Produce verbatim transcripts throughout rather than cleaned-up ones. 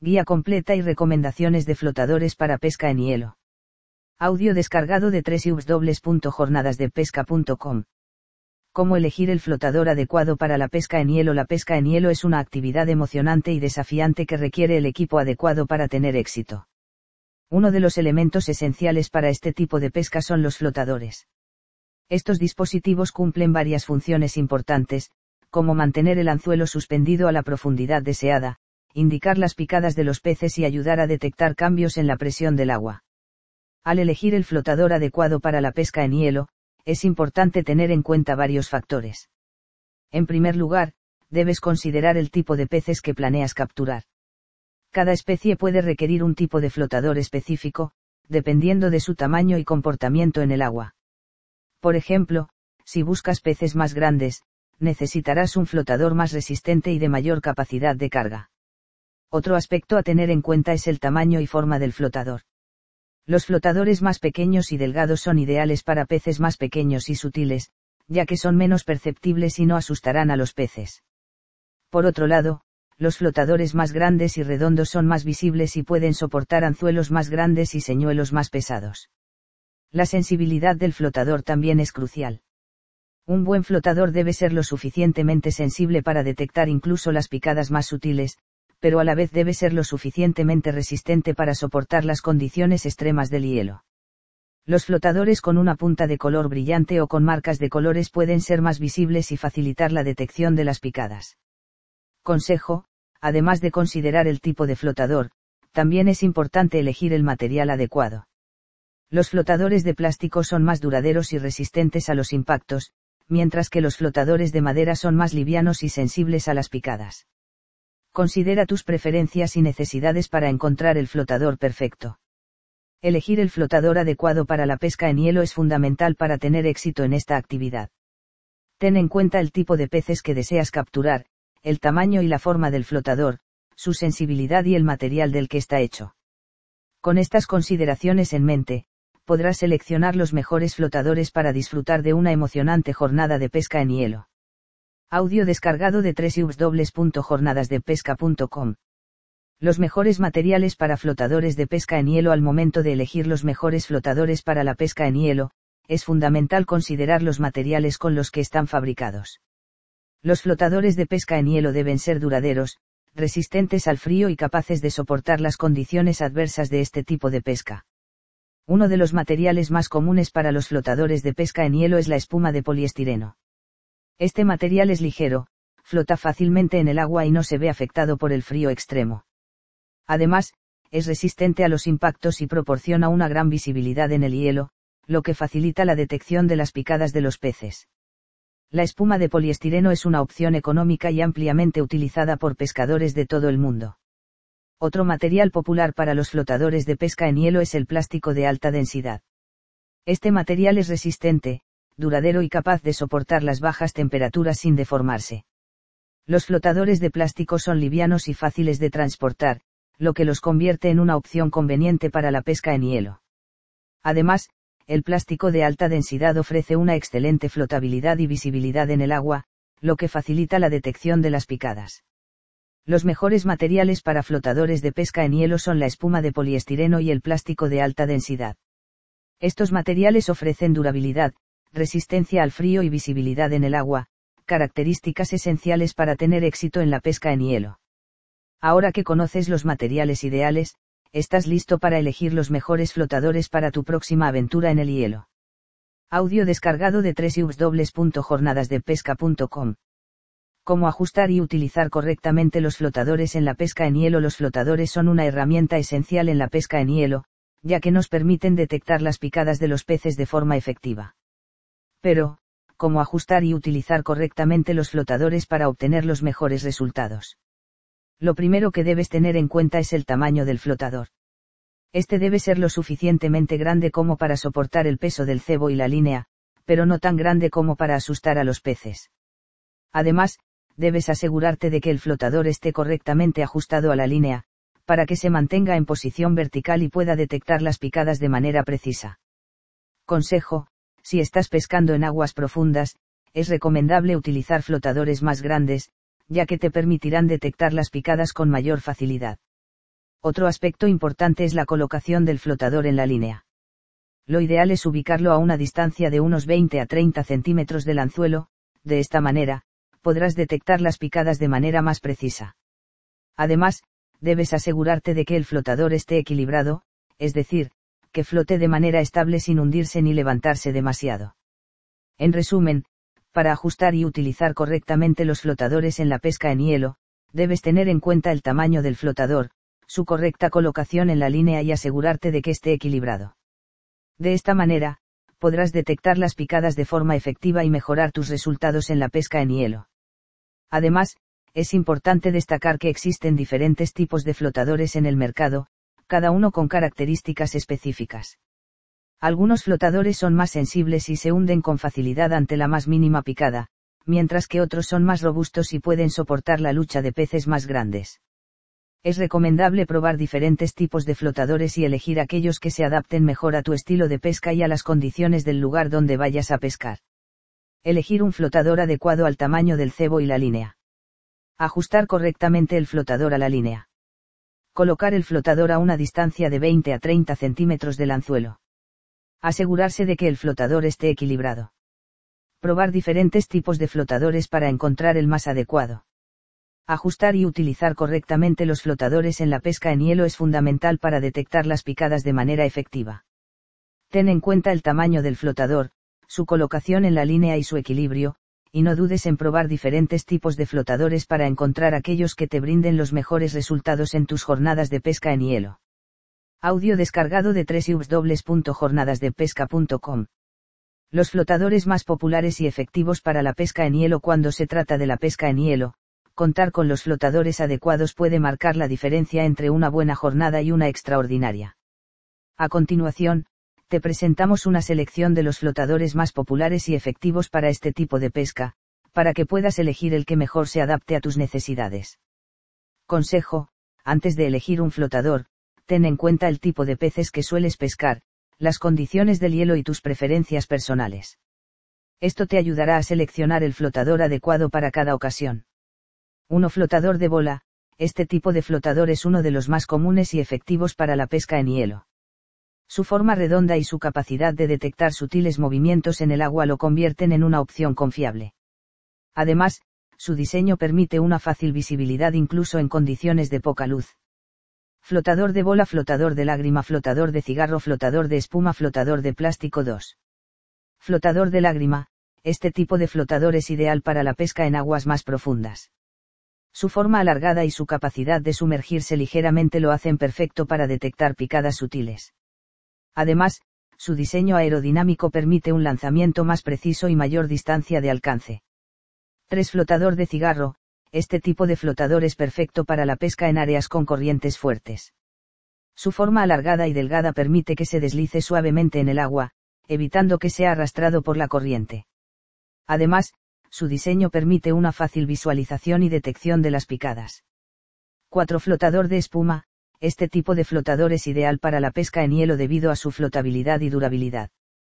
Guía completa y recomendaciones de flotadores para pesca en hielo. Audio descargado de doble u doble u doble u punto jornadas de pesca punto com. ¿Cómo elegir el flotador adecuado para la pesca en hielo? La pesca en hielo es una actividad emocionante y desafiante que requiere el equipo adecuado para tener éxito. Uno de los elementos esenciales para este tipo de pesca son los flotadores. Estos dispositivos cumplen varias funciones importantes, como mantener el anzuelo suspendido a la profundidad deseada, indicar las picadas de los peces y ayudar a detectar cambios en la presión del agua. Al elegir el flotador adecuado para la pesca en hielo, es importante tener en cuenta varios factores. En primer lugar, debes considerar el tipo de peces que planeas capturar. Cada especie puede requerir un tipo de flotador específico, dependiendo de su tamaño y comportamiento en el agua. Por ejemplo, si buscas peces más grandes, necesitarás un flotador más resistente y de mayor capacidad de carga. Otro aspecto a tener en cuenta es el tamaño y forma del flotador. Los flotadores más pequeños y delgados son ideales para peces más pequeños y sutiles, ya que son menos perceptibles y no asustarán a los peces. Por otro lado, los flotadores más grandes y redondos son más visibles y pueden soportar anzuelos más grandes y señuelos más pesados. La sensibilidad del flotador también es crucial. Un buen flotador debe ser lo suficientemente sensible para detectar incluso las picadas más sutiles, pero a la vez debe ser lo suficientemente resistente para soportar las condiciones extremas del hielo. Los flotadores con una punta de color brillante o con marcas de colores pueden ser más visibles y facilitar la detección de las picadas. Consejo: además de considerar el tipo de flotador, también es importante elegir el material adecuado. Los flotadores de plástico son más duraderos y resistentes a los impactos, mientras que los flotadores de madera son más livianos y sensibles a las picadas. Considera tus preferencias y necesidades para encontrar el flotador perfecto. Elegir el flotador adecuado para la pesca en hielo es fundamental para tener éxito en esta actividad. Ten en cuenta el tipo de peces que deseas capturar, el tamaño y la forma del flotador, su sensibilidad y el material del que está hecho. Con estas consideraciones en mente, podrás seleccionar los mejores flotadores para disfrutar de una emocionante jornada de pesca en hielo. Audio descargado de doble u doble u doble u punto jornadas de pesca punto com. Los mejores materiales para flotadores de pesca en hielo. Al momento de elegir los mejores flotadores para la pesca en hielo, es fundamental considerar los materiales con los que están fabricados. Los flotadores de pesca en hielo deben ser duraderos, resistentes al frío y capaces de soportar las condiciones adversas de este tipo de pesca. Uno de los materiales más comunes para los flotadores de pesca en hielo es la espuma de poliestireno. Este material es ligero, flota fácilmente en el agua y no se ve afectado por el frío extremo. Además, es resistente a los impactos y proporciona una gran visibilidad en el hielo, lo que facilita la detección de las picadas de los peces. La espuma de poliestireno es una opción económica y ampliamente utilizada por pescadores de todo el mundo. Otro material popular para los flotadores de pesca en hielo es el plástico de alta densidad. Este material es resistente, duradero y capaz de soportar las bajas temperaturas sin deformarse. Los flotadores de plástico son livianos y fáciles de transportar, lo que los convierte en una opción conveniente para la pesca en hielo. Además, el plástico de alta densidad ofrece una excelente flotabilidad y visibilidad en el agua, lo que facilita la detección de las picadas. Los mejores materiales para flotadores de pesca en hielo son la espuma de poliestireno y el plástico de alta densidad. Estos materiales ofrecen durabilidad, resistencia al frío y visibilidad en el agua, características esenciales para tener éxito en la pesca en hielo. Ahora que conoces los materiales ideales, estás listo para elegir los mejores flotadores para tu próxima aventura en el hielo. Audio descargado de doble u doble u doble u punto jornadas de pesca punto com. Cómo ajustar y utilizar correctamente los flotadores en la pesca en hielo. Los flotadores son una herramienta esencial en la pesca en hielo, ya que nos permiten detectar las picadas de los peces de forma efectiva. Pero, ¿cómo ajustar y utilizar correctamente los flotadores para obtener los mejores resultados? Lo primero que debes tener en cuenta es el tamaño del flotador. Este debe ser lo suficientemente grande como para soportar el peso del cebo y la línea, pero no tan grande como para asustar a los peces. Además, debes asegurarte de que el flotador esté correctamente ajustado a la línea, para que se mantenga en posición vertical y pueda detectar las picadas de manera precisa. Consejo: si estás pescando en aguas profundas, es recomendable utilizar flotadores más grandes, ya que te permitirán detectar las picadas con mayor facilidad. Otro aspecto importante es la colocación del flotador en la línea. Lo ideal es ubicarlo a una distancia de unos veinte a treinta centímetros del anzuelo, de esta manera, podrás detectar las picadas de manera más precisa. Además, debes asegurarte de que el flotador esté equilibrado, es decir, que flote de manera estable sin hundirse ni levantarse demasiado. En resumen, para ajustar y utilizar correctamente los flotadores en la pesca en hielo, debes tener en cuenta el tamaño del flotador, su correcta colocación en la línea y asegurarte de que esté equilibrado. De esta manera, podrás detectar las picadas de forma efectiva y mejorar tus resultados en la pesca en hielo. Además, es importante destacar que existen diferentes tipos de flotadores en el mercado, cada uno con características específicas. Algunos flotadores son más sensibles y se hunden con facilidad ante la más mínima picada, mientras que otros son más robustos y pueden soportar la lucha de peces más grandes. Es recomendable probar diferentes tipos de flotadores y elegir aquellos que se adapten mejor a tu estilo de pesca y a las condiciones del lugar donde vayas a pescar. Elegir un flotador adecuado al tamaño del cebo y la línea. Ajustar correctamente el flotador a la línea. Colocar el flotador a una distancia de veinte a treinta centímetros del anzuelo. Asegurarse de que el flotador esté equilibrado. Probar diferentes tipos de flotadores para encontrar el más adecuado. Ajustar y utilizar correctamente los flotadores en la pesca en hielo es fundamental para detectar las picadas de manera efectiva. Ten en cuenta el tamaño del flotador, su colocación en la línea y su equilibrio, y no dudes en probar diferentes tipos de flotadores para encontrar aquellos que te brinden los mejores resultados en tus jornadas de pesca en hielo. Audio descargado de doble u doble u doble u punto jornadas de pesca punto com. Los flotadores más populares y efectivos para la pesca en hielo. Cuando se trata de la pesca en hielo, contar con los flotadores adecuados puede marcar la diferencia entre una buena jornada y una extraordinaria. A continuación, te presentamos una selección de los flotadores más populares y efectivos para este tipo de pesca, para que puedas elegir el que mejor se adapte a tus necesidades. Consejo: antes de elegir un flotador, ten en cuenta el tipo de peces que sueles pescar, las condiciones del hielo y tus preferencias personales. Esto te ayudará a seleccionar el flotador adecuado para cada ocasión. uno Flotador de bola. Este tipo de flotador es uno de los más comunes y efectivos para la pesca en hielo. Su forma redonda y su capacidad de detectar sutiles movimientos en el agua lo convierten en una opción confiable. Además, su diseño permite una fácil visibilidad incluso en condiciones de poca luz. Flotador de bola, flotador de lágrima, flotador de cigarro, flotador de espuma, flotador de plástico. dos Flotador de lágrima. Este tipo de flotador es ideal para la pesca en aguas más profundas. Su forma alargada y su capacidad de sumergirse ligeramente lo hacen perfecto para detectar picadas sutiles. Además, su diseño aerodinámico permite un lanzamiento más preciso y mayor distancia de alcance. tres Flotador de cigarro. Este tipo de flotador es perfecto para la pesca en áreas con corrientes fuertes. Su forma alargada y delgada permite que se deslice suavemente en el agua, evitando que sea arrastrado por la corriente. Además, su diseño permite una fácil visualización y detección de las picadas. cuatro Flotador de espuma. Este tipo de flotador es ideal para la pesca en hielo debido a su flotabilidad y durabilidad.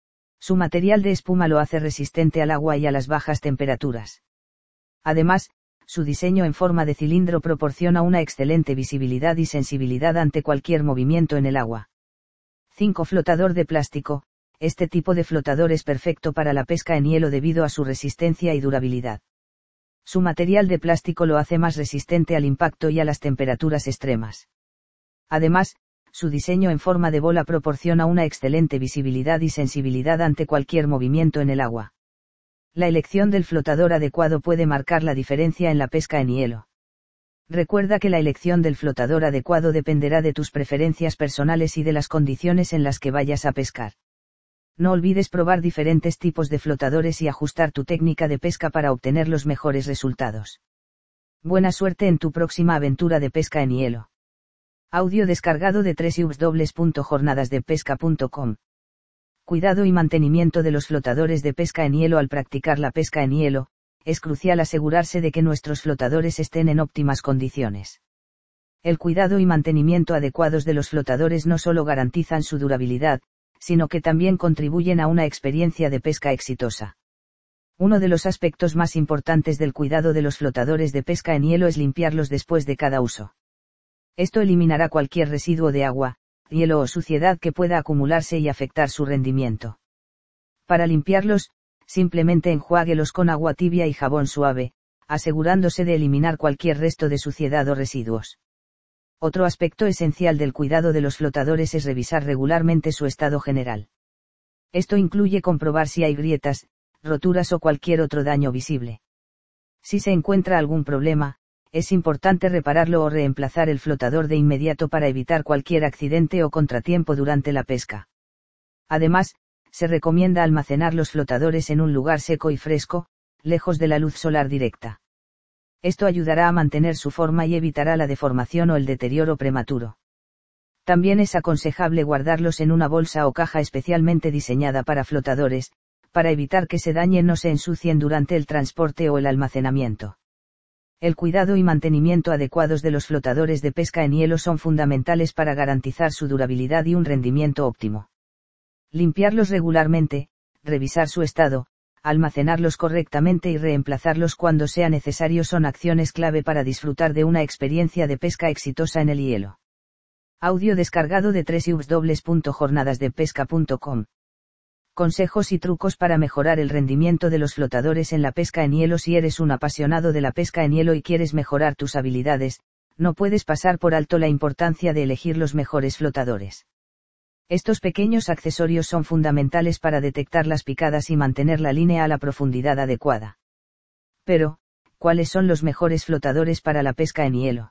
Su material de espuma lo hace resistente al agua y a las bajas temperaturas. Además, su diseño en forma de cilindro proporciona una excelente visibilidad y sensibilidad ante cualquier movimiento en el agua. cinco Flotador de plástico. Este tipo de flotador es perfecto para la pesca en hielo debido a su resistencia y durabilidad. Su material de plástico lo hace más resistente al impacto y a las temperaturas extremas. Además, su diseño en forma de bola proporciona una excelente visibilidad y sensibilidad ante cualquier movimiento en el agua. La elección del flotador adecuado puede marcar la diferencia en la pesca en hielo. Recuerda que la elección del flotador adecuado dependerá de tus preferencias personales y de las condiciones en las que vayas a pescar. No olvides probar diferentes tipos de flotadores y ajustar tu técnica de pesca para obtener los mejores resultados. Buena suerte en tu próxima aventura de pesca en hielo. Audio descargado de doble u doble u doble u punto jornadas de pesca punto com. Cuidado y mantenimiento de los flotadores de pesca en hielo. Al practicar la pesca en hielo, es crucial asegurarse de que nuestros flotadores estén en óptimas condiciones. El cuidado y mantenimiento adecuados de los flotadores no solo garantizan su durabilidad, sino que también contribuyen a una experiencia de pesca exitosa. Uno de los aspectos más importantes del cuidado de los flotadores de pesca en hielo es limpiarlos después de cada uso. Esto eliminará cualquier residuo de agua, hielo o suciedad que pueda acumularse y afectar su rendimiento. Para limpiarlos, simplemente enjuáguelos con agua tibia y jabón suave, asegurándose de eliminar cualquier resto de suciedad o residuos. Otro aspecto esencial del cuidado de los flotadores es revisar regularmente su estado general. Esto incluye comprobar si hay grietas, roturas o cualquier otro daño visible. Si se encuentra algún problema, es importante repararlo o reemplazar el flotador de inmediato para evitar cualquier accidente o contratiempo durante la pesca. Además, se recomienda almacenar los flotadores en un lugar seco y fresco, lejos de la luz solar directa. Esto ayudará a mantener su forma y evitará la deformación o el deterioro prematuro. También es aconsejable guardarlos en una bolsa o caja especialmente diseñada para flotadores, para evitar que se dañen o se ensucien durante el transporte o el almacenamiento. El cuidado y mantenimiento adecuados de los flotadores de pesca en hielo son fundamentales para garantizar su durabilidad y un rendimiento óptimo. Limpiarlos regularmente, revisar su estado, almacenarlos correctamente y reemplazarlos cuando sea necesario son acciones clave para disfrutar de una experiencia de pesca exitosa en el hielo. Audio descargado de doble u doble u doble u punto jornadas de pesca punto com. Consejos y trucos para mejorar el rendimiento de los flotadores en la pesca en hielo. Si eres un apasionado de la pesca en hielo y quieres mejorar tus habilidades, no puedes pasar por alto la importancia de elegir los mejores flotadores. Estos pequeños accesorios son fundamentales para detectar las picadas y mantener la línea a la profundidad adecuada. Pero, ¿cuáles son los mejores flotadores para la pesca en hielo?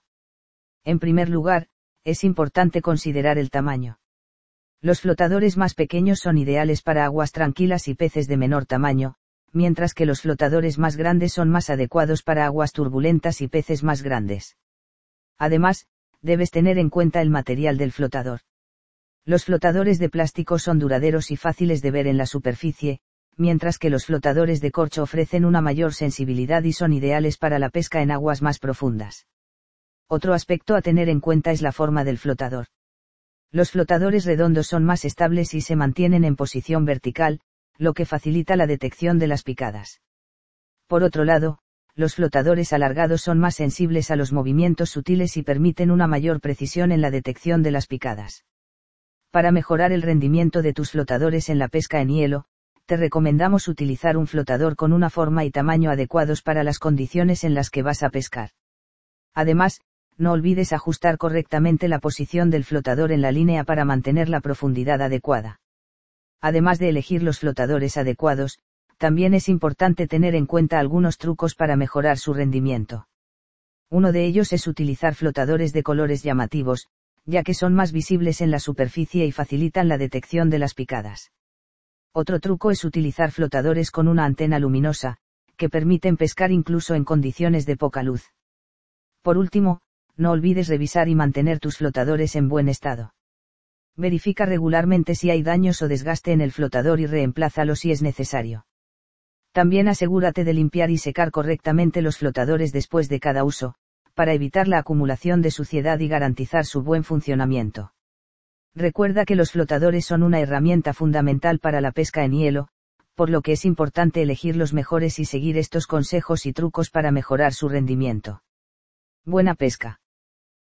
En primer lugar, es importante considerar el tamaño. Los flotadores más pequeños son ideales para aguas tranquilas y peces de menor tamaño, mientras que los flotadores más grandes son más adecuados para aguas turbulentas y peces más grandes. Además, debes tener en cuenta el material del flotador. Los flotadores de plástico son duraderos y fáciles de ver en la superficie, mientras que los flotadores de corcho ofrecen una mayor sensibilidad y son ideales para la pesca en aguas más profundas. Otro aspecto a tener en cuenta es la forma del flotador. Los flotadores redondos son más estables y se mantienen en posición vertical, lo que facilita la detección de las picadas. Por otro lado, los flotadores alargados son más sensibles a los movimientos sutiles y permiten una mayor precisión en la detección de las picadas. Para mejorar el rendimiento de tus flotadores en la pesca en hielo, te recomendamos utilizar un flotador con una forma y tamaño adecuados para las condiciones en las que vas a pescar. Además, no olvides ajustar correctamente la posición del flotador en la línea para mantener la profundidad adecuada. Además de elegir los flotadores adecuados, también es importante tener en cuenta algunos trucos para mejorar su rendimiento. Uno de ellos es utilizar flotadores de colores llamativos, ya que son más visibles en la superficie y facilitan la detección de las picadas. Otro truco es utilizar flotadores con una antena luminosa, que permiten pescar incluso en condiciones de poca luz. Por último, no olvides revisar y mantener tus flotadores en buen estado. Verifica regularmente si hay daños o desgaste en el flotador y reemplázalo si es necesario. También asegúrate de limpiar y secar correctamente los flotadores después de cada uso, para evitar la acumulación de suciedad y garantizar su buen funcionamiento. Recuerda que los flotadores son una herramienta fundamental para la pesca en hielo, por lo que es importante elegir los mejores y seguir estos consejos y trucos para mejorar su rendimiento. Buena pesca.